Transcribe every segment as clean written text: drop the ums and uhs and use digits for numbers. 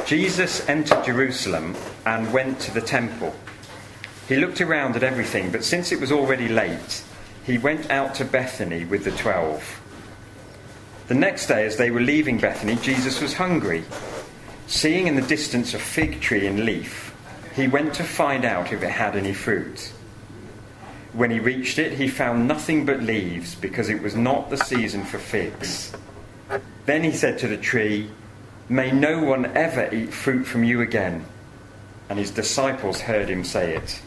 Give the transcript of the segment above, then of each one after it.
Jesus entered Jerusalem and went to the temple. He looked around at everything, but since it was already late, he went out to Bethany with the 12. The next day, as they were leaving Bethany, Jesus was hungry. Seeing in the distance a fig tree in leaf, he went to find out if it had any fruit. When he reached it, he found nothing but leaves, because it was not the season for figs. Then he said to the tree, "May no one ever eat fruit from you again." And his disciples heard him say it.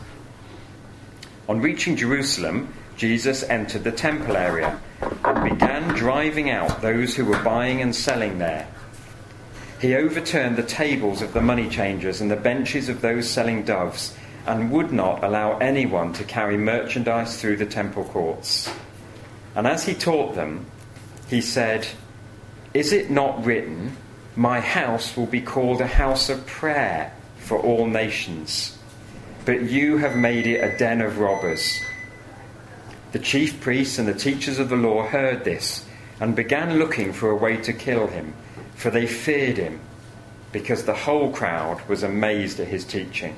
On reaching Jerusalem, Jesus entered the temple area and began driving out those who were buying and selling there. He overturned the tables of the money changers and the benches of those selling doves, and would not allow anyone to carry merchandise through the temple courts. And as he taught them, he said, "Is it not written, 'My house will be called a house of prayer for all nations'? But you have made it a den of robbers." The chief priests and the teachers of the law heard this and began looking for a way to kill him, for they feared him, because the whole crowd was amazed at his teaching.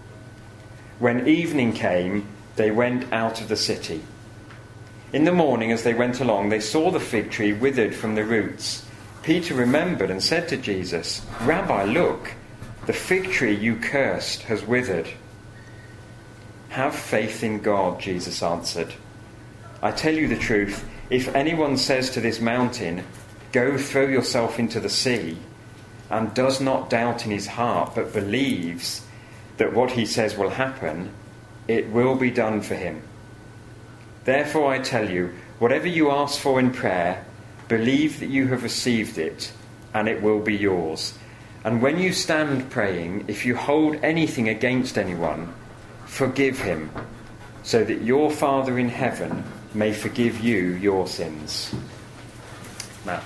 When evening came, they went out of the city. In the morning, as they went along, they saw the fig tree withered from the roots. Peter remembered and said to Jesus, "Rabbi, look, the fig tree you cursed has withered." "Have faith in God," Jesus answered. "I tell you the truth, if anyone says to this mountain, 'Go throw yourself into the sea,' and does not doubt in his heart, but believes that what he says will happen, it will be done for him. Therefore I tell you, whatever you ask for in prayer, believe that you have received it, and it will be yours. And when you stand praying, if you hold anything against anyone, forgive him, so that your Father in heaven may forgive you your sins." Matt.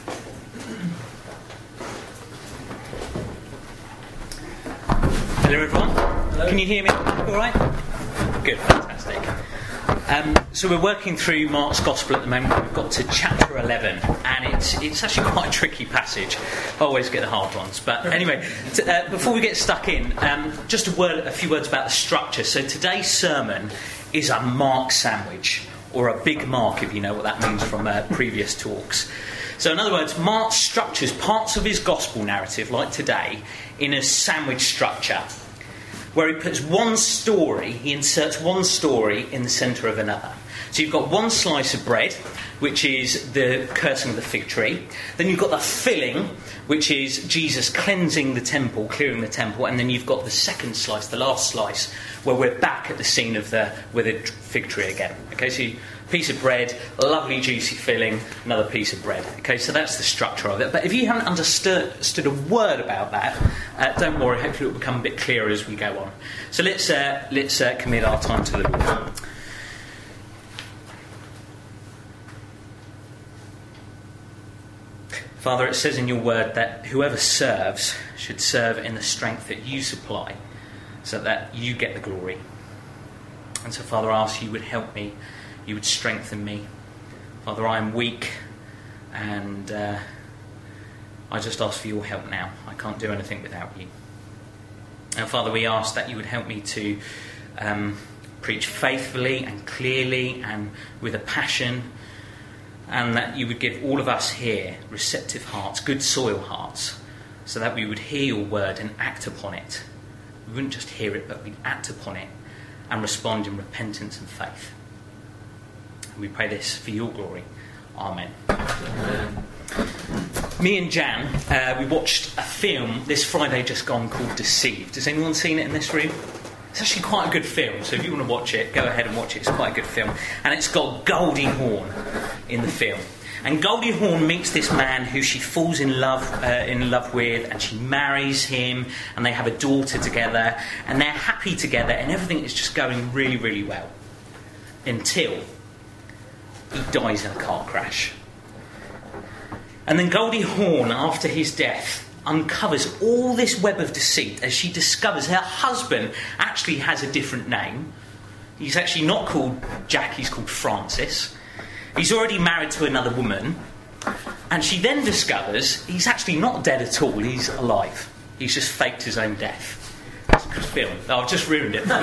Hello everyone. Hello. Can you hear me all right? Good, fantastic. So we're working through Mark's Gospel at the moment. We've got to chapter 11, and it's actually quite a tricky passage. I always get the hard ones. But anyway, before we get stuck in, just a few words about the structure. So today's sermon is a Mark sandwich, or a big Mark, if you know what that means from previous talks. So in other words, Mark structures parts of his Gospel narrative, like today, in a sandwich structure, where he puts one story, he inserts one story in the centre of another. So you've got one slice of bread, which is the cursing of the fig tree. Then you've got the filling, which is Jesus cleansing the temple, clearing the temple. And then you've got the second slice, the last slice, where we're back at the scene of the withered fig tree again. Okay, so piece of bread, lovely juicy filling, another piece of bread. Okay, so that's the structure of it. But if you haven't understood a word about that, don't worry, hopefully it will become a bit clearer as we go on. So let's commit our time to the Lord. Father, it says in your word that whoever serves should serve in the strength that you supply, so that you get the glory. And so, Father, I ask you would help me, you would strengthen me. Father, I am weak, and I just ask for your help now. I can't do anything without you. And Father, we ask that you would help me to preach faithfully and clearly and with a passion, and that you would give all of us here receptive hearts, good soil hearts, so that we would hear your word and act upon it. We wouldn't just hear it, but we'd act upon it and respond in repentance and faith. And we pray this for your glory. Amen. Amen. Me and Jan, we watched a film this Friday just gone called Deceived. Has anyone seen it in this room? It's actually quite a good film, so if you want to watch it, go ahead and watch it. It's quite a good film. And it's got Goldie Hawn in the film. And Goldie Hawn meets this man who she falls in love with, and she marries him, and they have a daughter together, and they're happy together, and everything is just going really, really well. Until he dies in a car crash. And then Goldie Hawn, after his death, uncovers all this web of deceit as she discovers her husband actually has a different name. He's actually not called Jack, he's called Francis. He's already married to another woman. And she then discovers he's actually not dead at all, he's alive. He's just faked his own death. It's a good film. Oh, I've just ruined it.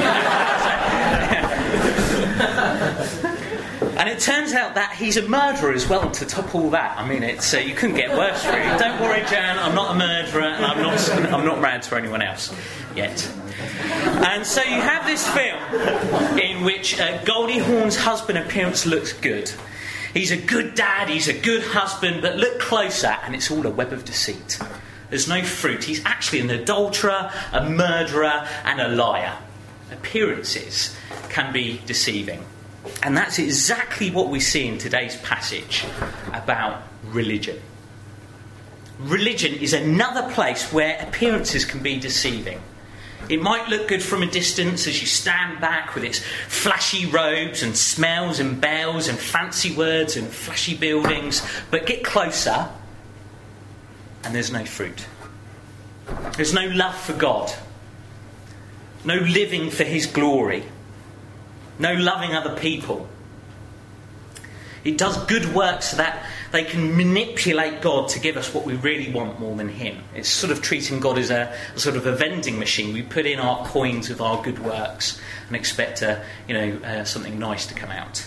And it turns out that he's a murderer as well, to top all that. I mean, it's you couldn't get worse, really. Don't worry, Jan, I'm not a murderer, and I'm not married to anyone else yet. And so you have this film in which Goldie Hawn's husband appearance looks good. He's a good dad, he's a good husband, but look closer and it's all a web of deceit. There's no fruit. He's actually an adulterer, a murderer, and a liar. Appearances can be deceiving. And that's exactly what we see in today's passage about religion. Religion is another place where appearances can be deceiving. It might look good from a distance as you stand back with its flashy robes and smells and bells and fancy words and flashy buildings, but get closer and there's no fruit. There's no love for God, no living for His glory, no loving other people. It does good work so that they can manipulate God to give us what we really want more than Him. It's sort of treating God as a sort of a vending machine. We put in our coins of our good works and expect something nice to come out.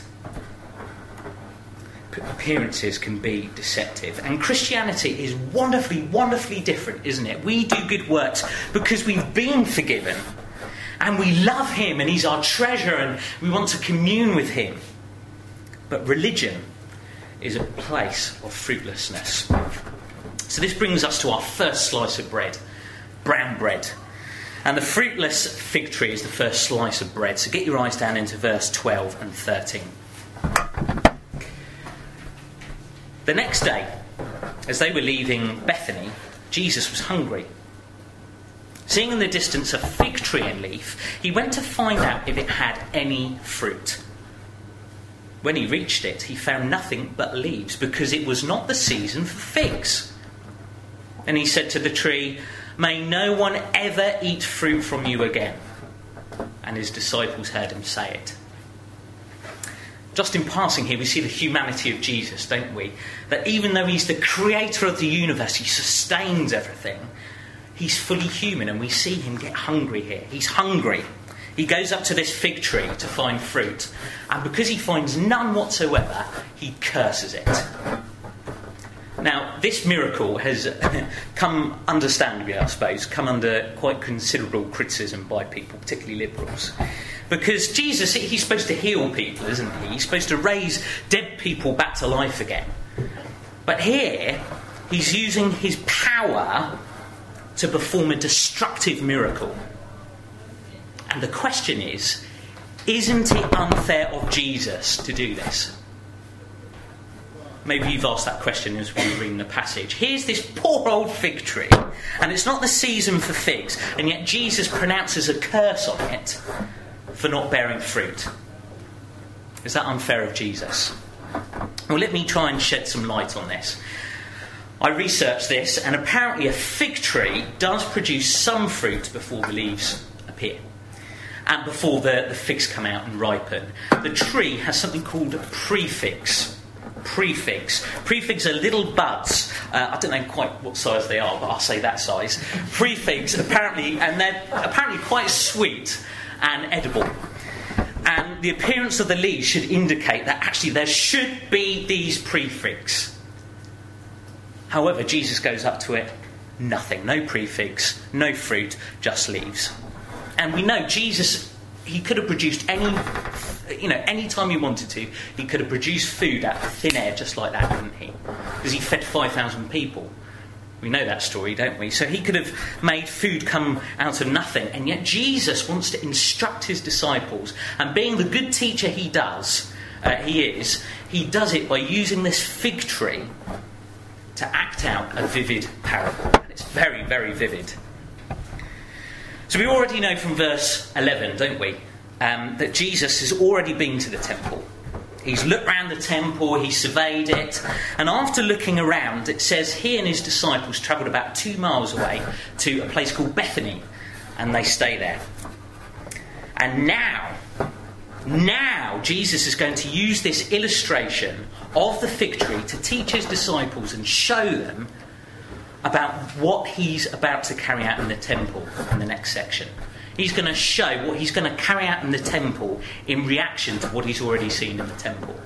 Appearances can be deceptive. And Christianity is wonderfully, wonderfully different, isn't it? We do good works because we've been forgiven and we love Him and He's our treasure and we want to commune with Him. But religion is a place of fruitlessness. So this brings us to our first slice of bread, brown bread. And the fruitless fig tree is the first slice of bread. So get your eyes down into verse 12 and 13. The next day, as they were leaving Bethany, Jesus was hungry. Seeing in the distance a fig tree in leaf, he went to find out if it had any fruit. When he reached it, he found nothing but leaves, because it was not the season for figs. And he said to the tree, "May no one ever eat fruit from you again." And his disciples heard him say it. Just in passing here, we see the humanity of Jesus, don't we? That even though he's the creator of the universe, he sustains everything, he's fully human, and we see him get hungry here. He's hungry. He goes up to this fig tree to find fruit, and because he finds none whatsoever, he curses it. Now, this miracle has come, understandably, I suppose, come under quite considerable criticism by people, particularly liberals. Because Jesus, he's supposed to heal people, isn't he? He's supposed to raise dead people back to life again. But here, he's using his power to perform a destructive miracle. And the question is, isn't it unfair of Jesus to do this? Maybe you've asked that question as we were reading the passage. Here's this poor old fig tree, and it's not the season for figs, and yet Jesus pronounces a curse on it for not bearing fruit. Is that unfair of Jesus? Well, let me try and shed some light on this. I researched this, and apparently a fig tree does produce some fruit before the leaves appear, and before the figs come out and ripen. The tree has something called prefigs. Prefigs are little buds. I don't know quite what size they are, but I'll say that size. Prefigs, apparently, and they're apparently quite sweet and edible. And the appearance of the leaves should indicate that actually there should be these prefigs. However, Jesus goes up to it, nothing. No prefigs, no fruit, just leaves. And we know Jesus, he could have produced any time he wanted to, he could have produced food out of thin air just like that, couldn't he? Because he fed 5,000 people. We know that story, don't we? So he could have made food come out of nothing. And yet Jesus wants to instruct his disciples. And being the good teacher he does it by using this fig tree to act out a vivid parable. It's very, very vivid. So we already know from verse 11, don't we, that Jesus has already been to the temple. He's looked round the temple, he surveyed it, and after looking around, it says he and his disciples travelled about 2 miles away to a place called Bethany, and they stay there. And now Jesus is going to use this illustration of the fig tree to teach his disciples and show them about what he's about to carry out in the temple in the next section. He's going to show what he's going to carry out in the temple in reaction to what he's already seen in the temple.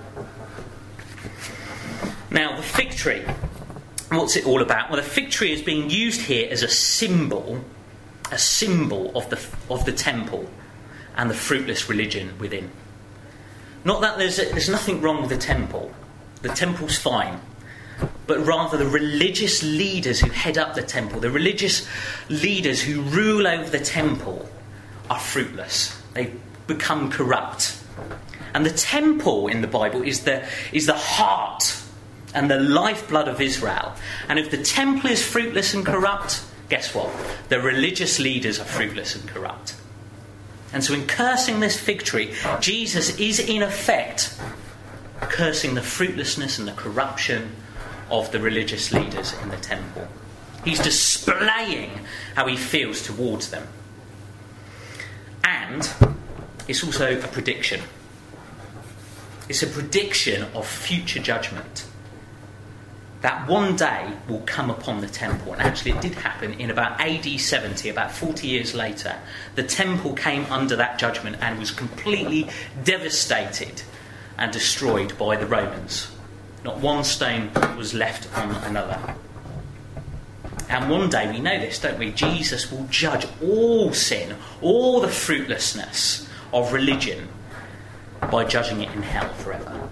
Now, the fig tree, what's it all about? Well, the fig tree is being used here as a symbol of the temple and the fruitless religion within. Not that there's nothing wrong with the temple. The temple's fine. But rather the religious leaders who head up the temple, the religious leaders who rule over the temple, are fruitless. They become corrupt. And the temple in the Bible is the heart and the lifeblood of Israel. And if the temple is fruitless and corrupt, guess what? The religious leaders are fruitless and corrupt. And so in cursing this fig tree, Jesus is in effect cursing the fruitlessness and the corruption of the religious leaders in the temple. He's displaying how he feels towards them. And it's also a prediction. It's a prediction of future judgment. That one day will come upon the temple. And actually it did happen in about AD 70, about 40 years later. The temple came under that judgment and was completely devastated and destroyed by the Romans. Not one stone was left on another. And one day, we know this, don't we? Jesus will judge all sin, all the fruitlessness of religion, by judging it in hell forever.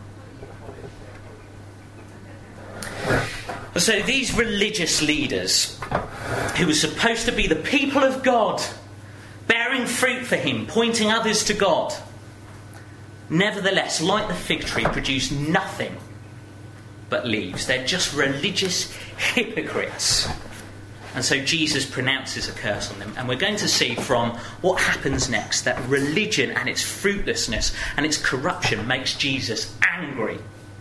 So these religious leaders, who were supposed to be the people of God, bearing fruit for him, pointing others to God, nevertheless, like the fig tree, produce nothing but leaves. They're just religious hypocrites. And so Jesus pronounces a curse on them. And we're going to see from what happens next that religion and its fruitlessness and its corruption makes Jesus angry.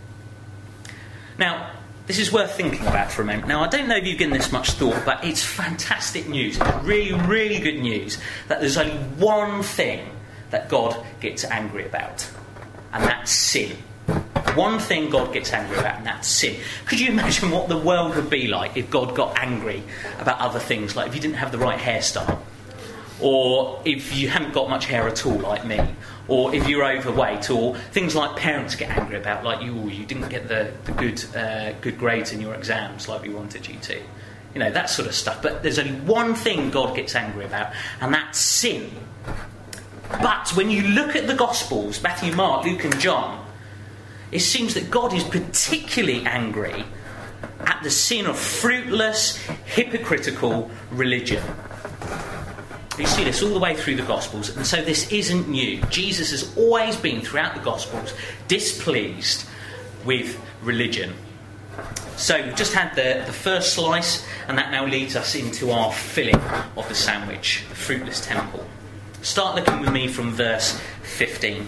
Now, this is worth thinking about for a moment. Now, I don't know if you've given this much thought, but it's fantastic news. It's really, really good news that there's only one thing that God gets angry about, and that's sin. One thing God gets angry about, and that's sin. Could you imagine what the world would be like if God got angry about other things, like if you didn't have the right hairstyle, or if you hadn't got much hair at all, like me, or if you're overweight, or things like parents get angry about, like you didn't get the good grades in your exams like we wanted you to. You know, that sort of stuff. But there's only one thing God gets angry about, and that's sin. But when you look at the Gospels, Matthew, Mark, Luke and John, it seems that God is particularly angry at the sin of fruitless, hypocritical religion. You see this all the way through the Gospels, and so this isn't new. Jesus has always been, throughout the Gospels, displeased with religion. So we've just had the first slice, and that now leads us into our filling of the sandwich, the fruitless temple. Start looking with me from verse 15.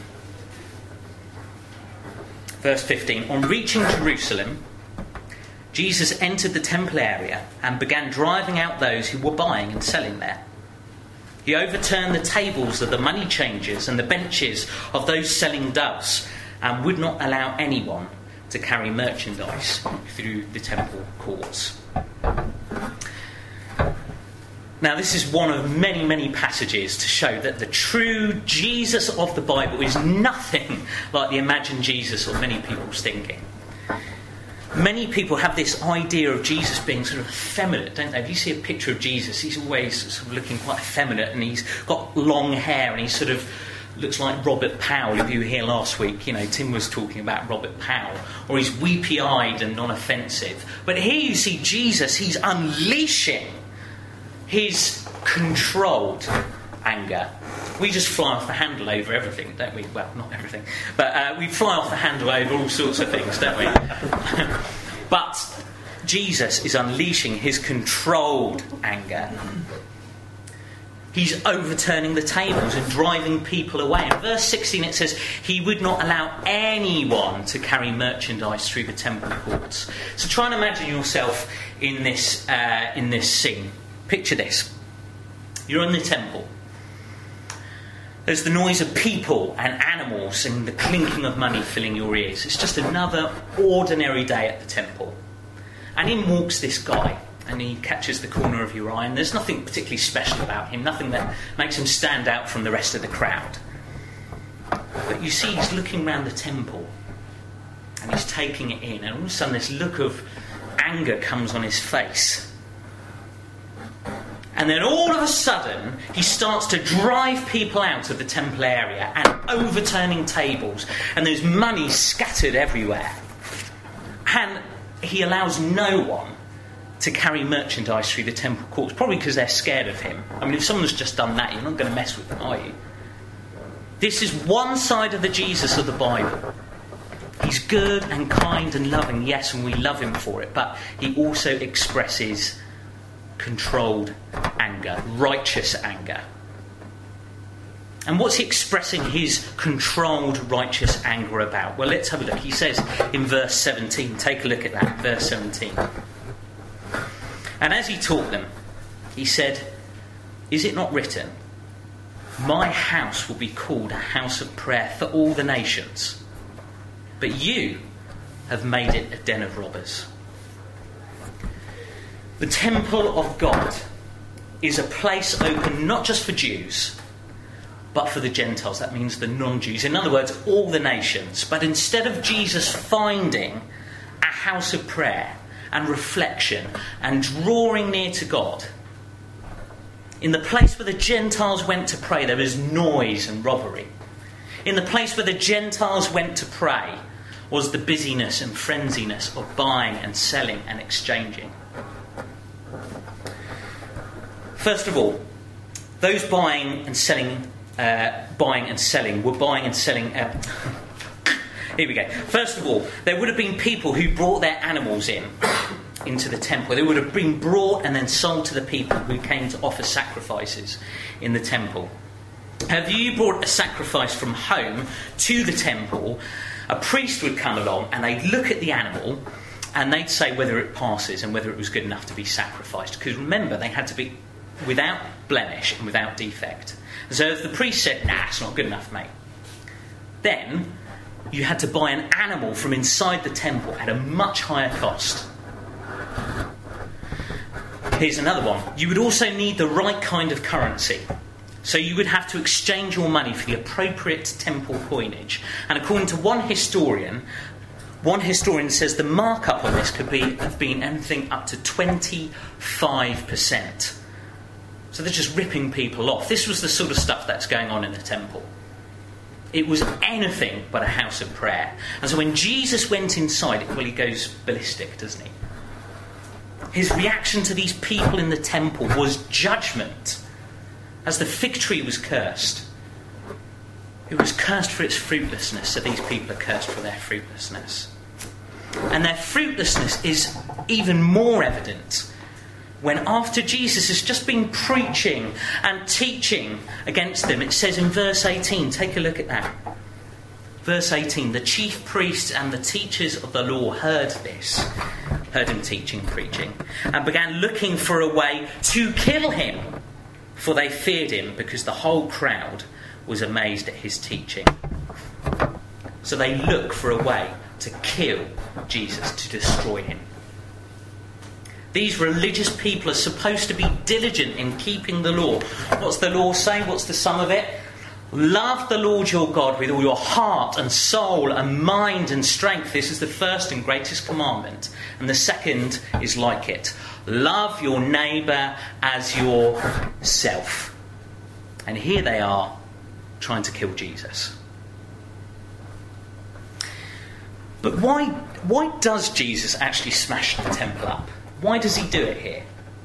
Verse 15. On reaching Jerusalem, Jesus entered the temple area and began driving out those who were buying and selling there. He overturned the tables of the money changers and the benches of those selling doves, and would not allow anyone to carry merchandise through the temple courts. Now, this is one of many, many passages to show that the true Jesus of the Bible is nothing like the imagined Jesus of many people's thinking. Many people have this idea of Jesus being sort of effeminate, don't they? If you see a picture of Jesus, he's always sort of looking quite effeminate, and he's got long hair, and he sort of looks like Robert Powell. If you were here last week, you know, Tim was talking about Robert Powell. Or he's weepy-eyed and non-offensive. But here you see Jesus, he's unleashing his controlled anger. We just fly off the handle over everything, don't we? Well, not everything. But we fly off the handle over all sorts of things, don't we? But Jesus is unleashing his controlled anger. He's overturning the tables and driving people away. In verse 16 it says, he would not allow anyone to carry merchandise through the temple courts. So try and imagine yourself in this scene. Picture this. You're in the temple. There's the noise of people and animals and the clinking of money filling your ears. It's just another ordinary day at the temple. And in walks this guy. and he catches the corner of your eye, and there's nothing particularly special about him, nothing that makes him stand out from the rest of the crowd. But you see he's looking round the temple, and he's taking it in, and all of a sudden this look of anger comes on his face. And then all of a sudden he starts to drive people out of the temple area and overturning tables, and there's money scattered everywhere. And he allows no one to carry merchandise through the temple courts, probably because they're scared of him. I mean, if someone's just done that, you're not going to mess with them, are you? This is one side of the Jesus of the Bible. He's good and kind and loving, yes, and we love him for it, but he also expresses controlled anger, righteous anger. And what's he expressing his controlled, righteous anger about? Well, let's have a look. He says in verse 17, take a look at that, verse 17. And as he taught them, he said, "Is it not written, my house will be called a house of prayer for all the nations? But you have made it a den of robbers." The temple of God is a place open not just for Jews, but for the Gentiles. That means the non-Jews. In other words, all the nations. But instead of Jesus finding a house of prayer and reflection and drawing near to God, in the place where the Gentiles went to pray, there was noise and robbery. In the place where the Gentiles went to pray was the busyness and frenziness of buying and selling and exchanging. First of all, those buying and selling were buying and selling. Here we go. First of all, there would have been people who brought their animals into the temple. They would have been brought and then sold to the people who came to offer sacrifices in the temple. Have you brought a sacrifice from home to the temple? A priest would come along and they'd look at the animal and they'd say whether it passes and whether it was good enough to be sacrificed. Because remember, they had to be without blemish and without defect. So if the priest said, "Nah, it's not good enough, mate," then you had to buy an animal from inside the temple at a much higher cost. Here's another one. You would also need the right kind of currency. So you would have to exchange your money for the appropriate temple coinage. And according to one historian says the markup on this could have been anything up to 25%. So they're just ripping people off. This was the sort of stuff that's going on in the temple. It was anything but a house of prayer. And so when Jesus went inside, well, he goes ballistic, doesn't he? His reaction to these people in the temple was judgment. As the fig tree was cursed. It was cursed for its fruitlessness, so these people are cursed for their fruitlessness. And their fruitlessness is even more evident when after Jesus has just been preaching and teaching against them, it says in verse 18, take a look at that. Verse 18, the chief priests and the teachers of the law heard him teaching, preaching, and began looking for a way to kill him, for they feared him because the whole crowd was amazed at his teaching. So they look for a way to kill Jesus, to destroy him. These religious people are supposed to be diligent in keeping the law. What's the law say? What's the sum of it? Love the Lord your God with all your heart and soul and mind and strength. This is the first and greatest commandment. And the second is like it. Love your neighbour as yourself. And here they are trying to kill Jesus. But why does Jesus actually smash the temple up? Why does he do it here?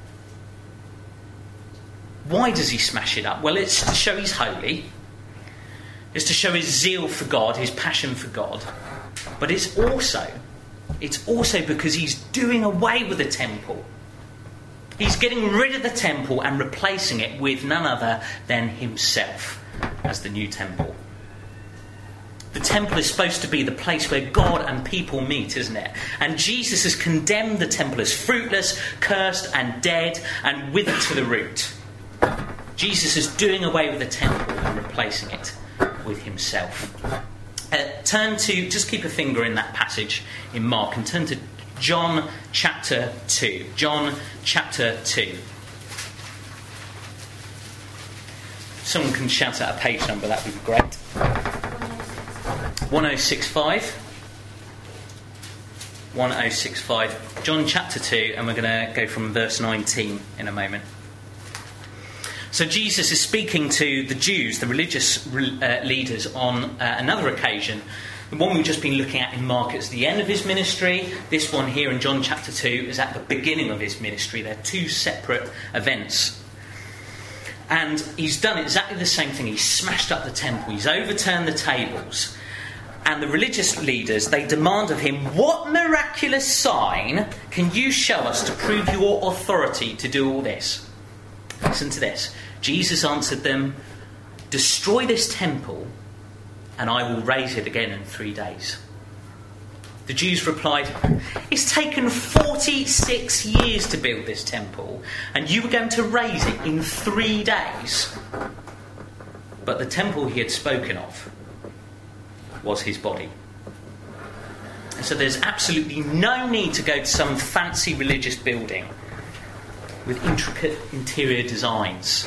Why does he smash it up? Well, it's to show he's holy. It's to show his zeal for God, his passion for God. But it's also because he's doing away with the temple. He's getting rid of the temple and replacing it with none other than himself as the new temple. The temple is supposed to be the place where God and people meet, isn't it? And Jesus has condemned the temple as fruitless, cursed and dead and withered to the root. Jesus is doing away with the temple and replacing it with himself. Just keep a finger in that passage in Mark and turn to John chapter 2. John chapter 2. Someone can shout out a page number, that would be great. 1065. 1065. John chapter 2, and we're going to go from verse 19 in a moment. So Jesus is speaking to the Jews, the religious leaders, on another occasion. The one we've just been looking at in Mark is the end of his ministry. This one here in John chapter 2 is at the beginning of his ministry. They're two separate events. And he's done exactly the same thing. He's smashed up the temple. He's overturned the tables. And the religious leaders, they demand of him, what miraculous sign can you show us to prove your authority to do all this? Listen to this. Jesus answered them, destroy this temple and I will raise it again in 3 days. The Jews replied, it's taken 46 years to build this temple and you were going to raise it in 3 days. But the temple he had spoken of was his body. And so there's absolutely no need to go to some fancy religious building with intricate interior designs.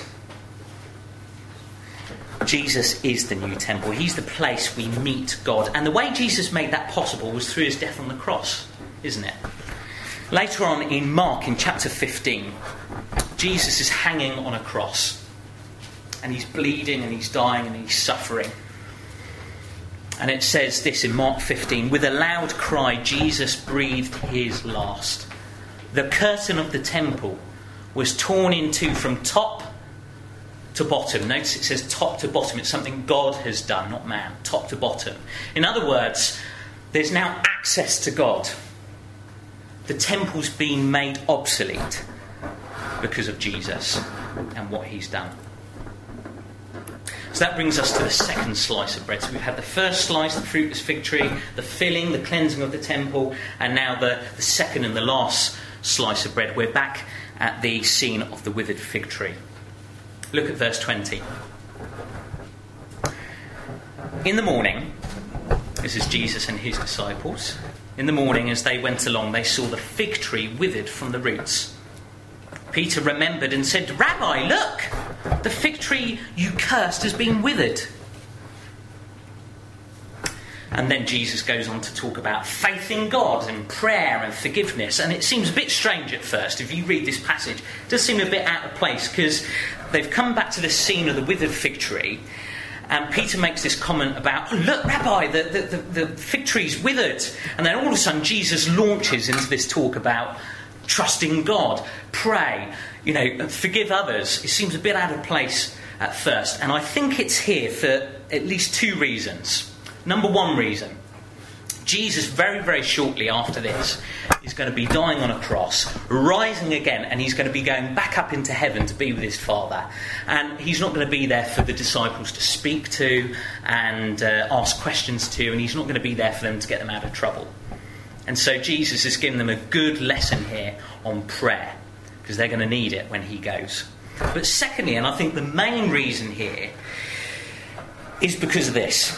Jesus is the new temple. He's the place we meet God. And the way Jesus made that possible was through his death on the cross, isn't it? Later on in Mark, in chapter 15, Jesus is hanging on a cross. And he's bleeding and he's dying and he's suffering. And it says this in Mark 15, with a loud cry, Jesus breathed his last. The curtain of the temple was torn in two from top to bottom. Notice it says top to bottom. It's something God has done, not man. Top to bottom. In other words, there's now access to God. The temple's been made obsolete because of Jesus and what he's done. So that brings us to the second slice of bread. So we've had the first slice, the fruitless fig tree, the filling, the cleansing of the temple, and now the second and the last slice of bread. We're back at the scene of the withered fig tree. Look at verse 20. In the morning, this is Jesus and his disciples. In the morning, as they went along, they saw the fig tree withered from the roots. Peter remembered and said, Rabbi, look, the fig tree you cursed has been withered. And then Jesus goes on to talk about faith in God and prayer and forgiveness. And it seems a bit strange at first. If you read this passage, it does seem a bit out of place because they've come back to the scene of the withered fig tree. And Peter makes this comment about, oh, look, Rabbi, the fig tree's withered. And then all of a sudden Jesus launches into this talk about trusting God, pray, forgive others. It seems a bit out of place at first. And I think it's here for at least two reasons. Number one reason, Jesus very, very shortly after this is going to be dying on a cross, rising again, and he's going to be going back up into heaven to be with his Father. And he's not going to be there for the disciples to speak to and ask questions to, and he's not going to be there for them to get them out of trouble. And so Jesus is giving them a good lesson here on prayer, because they're going to need it when he goes. But secondly, and I think the main reason here, is because of this.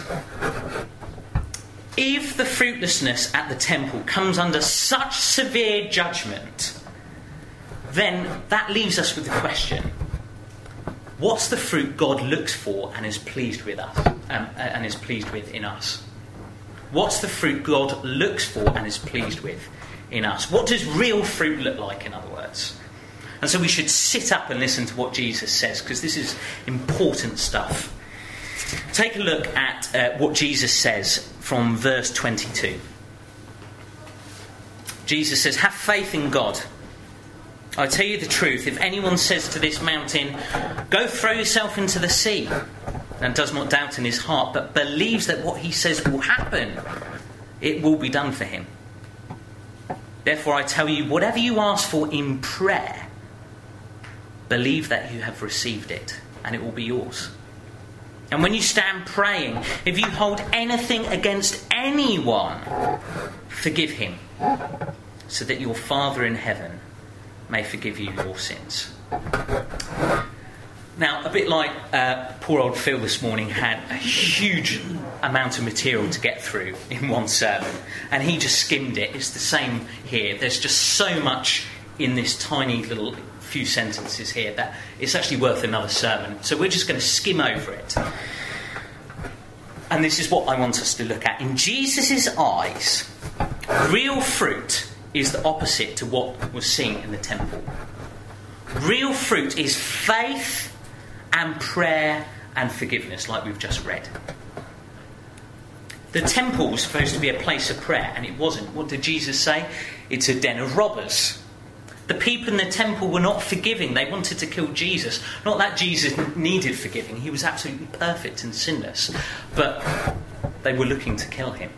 If the fruitlessness at the temple comes under such severe judgment, then that leaves us with the question, what's the fruit God looks for and is pleased with us, and is pleased with in us? What's the fruit God looks for and is pleased with in us? What does real fruit look like, in other words? And so we should sit up and listen to what Jesus says, because this is important stuff. Take a look at what Jesus says from verse 22. Jesus says, have faith in God. I tell you the truth, if anyone says to this mountain, go throw yourself into the sea, and does not doubt in his heart, but believes that what he says will happen, it will be done for him. Therefore I tell you, whatever you ask for in prayer, believe that you have received it, and it will be yours. And when you stand praying, if you hold anything against anyone, forgive him, so that your Father in heaven may forgive you your sins. Now, a bit like poor old Phil this morning had a huge amount of material to get through in one sermon, and he just skimmed it. It's the same here. There's just so much in this tiny little few sentences here that it's actually worth another sermon. So we're just going to skim over it. And this is what I want us to look at. In Jesus' eyes, real fruit is the opposite to what was seen in the temple. Real fruit is faith and prayer and forgiveness, like we've just read. The temple was supposed to be a place of prayer, and it wasn't. What did Jesus say? It's a den of robbers. The people in the temple were not forgiving. They wanted to kill Jesus. Not that Jesus needed forgiving. He was absolutely perfect and sinless. But they were looking to kill him.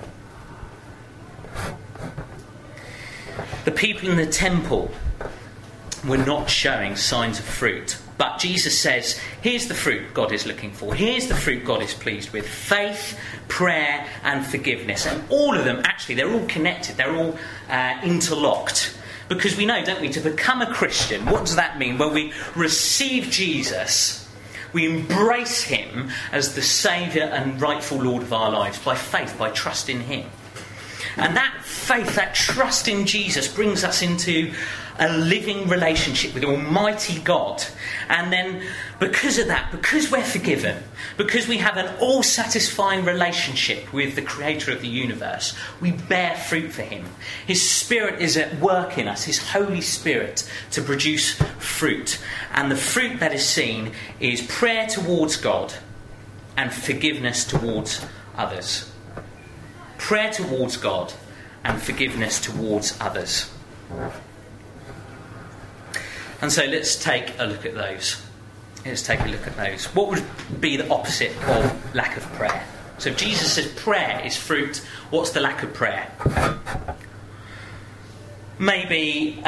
The people in the temple were not showing signs of fruit. But Jesus says, here's the fruit God is looking for. Here's the fruit God is pleased with. Faith, prayer and forgiveness. And all of them, actually, they're all connected. They're all interlocked. Because we know, don't we, to become a Christian, what does that mean? Well, we receive Jesus. We embrace him as the Saviour and rightful Lord of our lives by faith, by trust in him. And that faith, that trust in Jesus brings us into a living relationship with Almighty God. And then because of that, because we're forgiven, because we have an all-satisfying relationship with the Creator of the universe, we bear fruit for him. His Spirit is at work in us, his Holy Spirit, to produce fruit. And the fruit that is seen is prayer towards God and forgiveness towards others. Prayer towards God and forgiveness towards others. And so let's take a look at those. What would be the opposite of lack of prayer? So if Jesus says prayer is fruit, what's the lack of prayer? Maybe,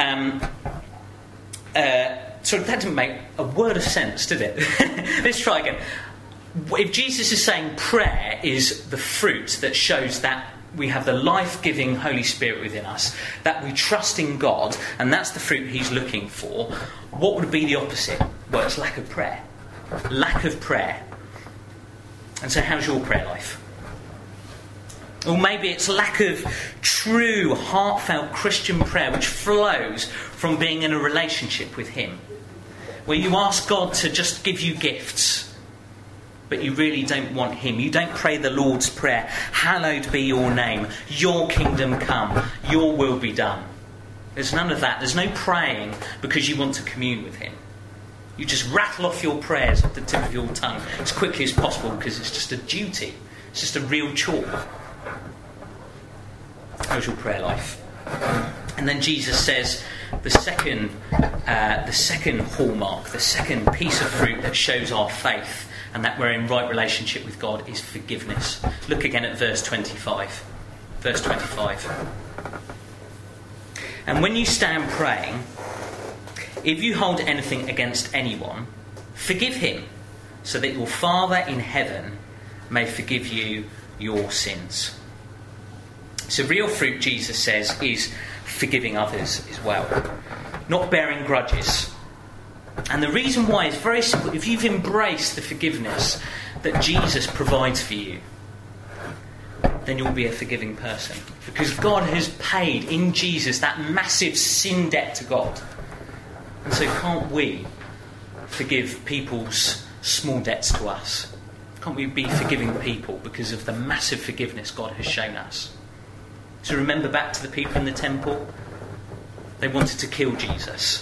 sorry, that didn't make a word of sense, did it? Let's try again. If Jesus is saying prayer is the fruit that shows that we have the life-giving Holy Spirit within us, that we trust in God, and that's the fruit he's looking for, what would be the opposite? Well, it's lack of prayer. Lack of prayer. And so how's your prayer life? Or maybe it's lack of true, heartfelt Christian prayer which flows from being in a relationship with him, where you ask God to just give you gifts, but you really don't want him. You don't pray the Lord's Prayer. Hallowed be your name. Your kingdom come. Your will be done. There's none of that. There's no praying because you want to commune with him. You just rattle off your prayers at the tip of your tongue as quickly as possible because it's just a duty. It's just a real chore. How's your prayer life? And then Jesus says the second hallmark, the second piece of fruit that shows our faith and that we're in right relationship with God is forgiveness. Look again at verse 25. Verse 25. And when you stand praying, if you hold anything against anyone, forgive him, so that your Father in heaven may forgive you your sins. So real fruit, Jesus says, is forgiving others as well. Not bearing grudges. And the reason why is very simple. If you've embraced the forgiveness that Jesus provides for you, then you'll be a forgiving person. Because God has paid in Jesus that massive sin debt to God. And so can't we forgive people's small debts to us? Can't we be forgiving people because of the massive forgiveness God has shown us? So remember back to the people in the temple. They wanted to kill Jesus.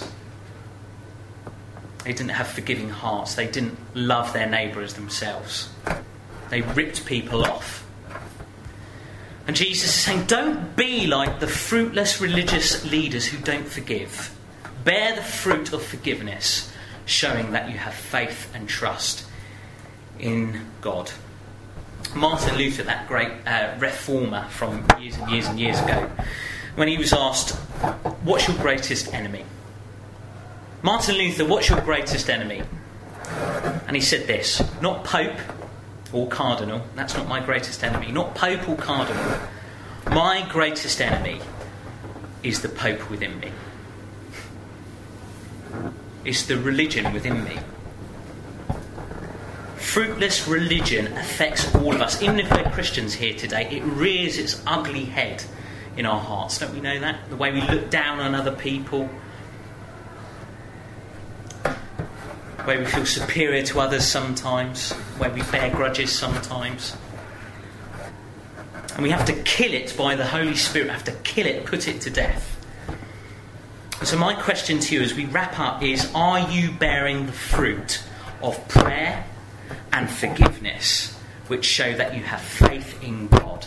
They didn't have forgiving hearts. They didn't love their neighbour as themselves. They ripped people off. And Jesus is saying, don't be like the fruitless religious leaders who don't forgive. Bear the fruit of forgiveness, showing that you have faith and trust in God. Martin Luther, that great reformer from years and years and years ago, when he was asked, what's your greatest enemy? Martin Luther, what's your greatest enemy? And he said this, not Pope or Cardinal, that's not my greatest enemy, not Pope or Cardinal. My greatest enemy is the Pope within me. It's the religion within me. fruitless religion affects all of us. Even if we're Christians here today, it rears its ugly head in our hearts. Don't we know that? The way we look down on other people, the way we feel superior to others sometimes, the way we bear grudges sometimes. And we have to kill it by the Holy Spirit. We have to kill it, put it to death. So my question to you as we wrap up is, are you bearing the fruit of prayer and forgiveness which show that you have faith in God?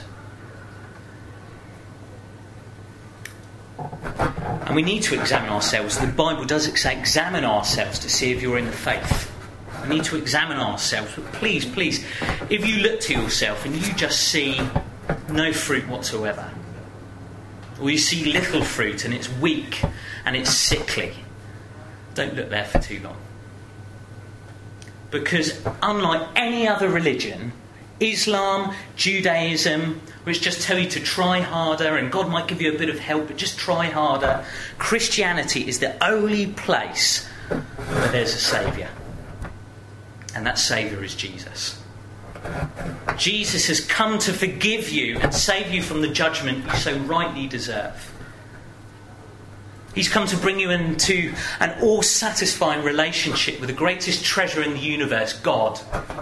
And we need to examine ourselves. The Bible does say examine ourselves to see if you're in the faith. We need to examine ourselves. But please, if you look to yourself and you just see no fruit whatsoever, or you see little fruit and it's weak and it's sickly, don't look there for too long. Because unlike any other religion, Islam, Judaism, which just tell you to try harder and God might give you a bit of help, but just try harder, Christianity is the only place where there's a saviour. And that saviour is Jesus. Jesus has come to forgive you and save you from the judgment you so rightly deserve. He's come to bring you into an all-satisfying relationship with the greatest treasure in the universe, God.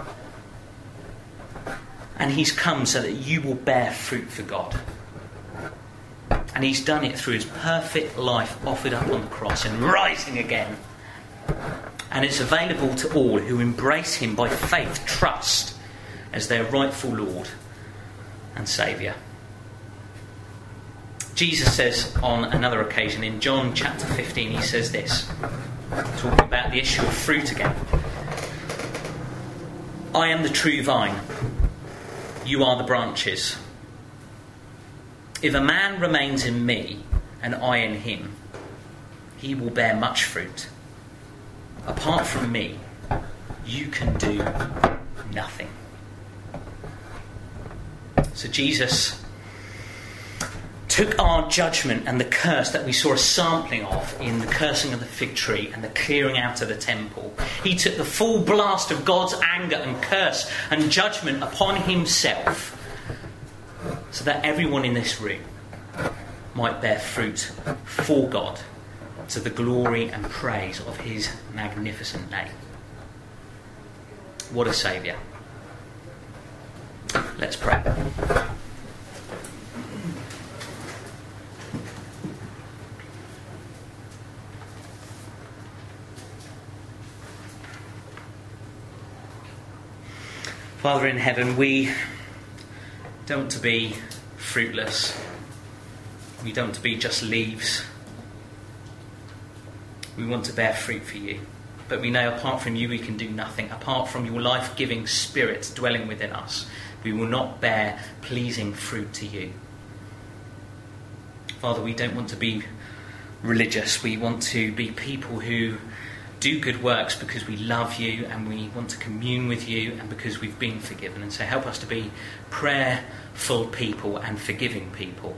And He's come so that you will bear fruit for God. And He's done it through His perfect life offered up on the cross and rising again. And it's available to all who embrace Him by faith, trust, as their rightful Lord and Saviour. Jesus says on another occasion in John chapter 15, He says this, talking about the issue of fruit again. I am the true vine, you are the branches. If a man remains in me and I in him, he will bear much fruit. Apart from me, you can do nothing. So Jesus took our judgment and the curse that we saw a sampling of in the cursing of the fig tree and the clearing out of the temple. He took the full blast of God's anger and curse and judgment upon Himself so that everyone in this room might bear fruit for God to the glory and praise of His magnificent name. What a saviour. Let's pray. Father in heaven, we don't want to be fruitless. We don't want to be just leaves. We want to bear fruit for you. But we know apart from you we can do nothing. Apart from your life-giving Spirit dwelling within us, we will not bear pleasing fruit to you. Father, we don't want to be religious. We want to be people who do good works because we love you and we want to commune with you and because we've been forgiven. And so help us to be prayerful people and forgiving people.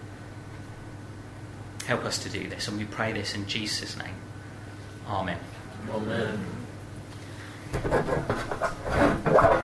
Help us to do this, and we pray this in Jesus' name. Amen. Amen.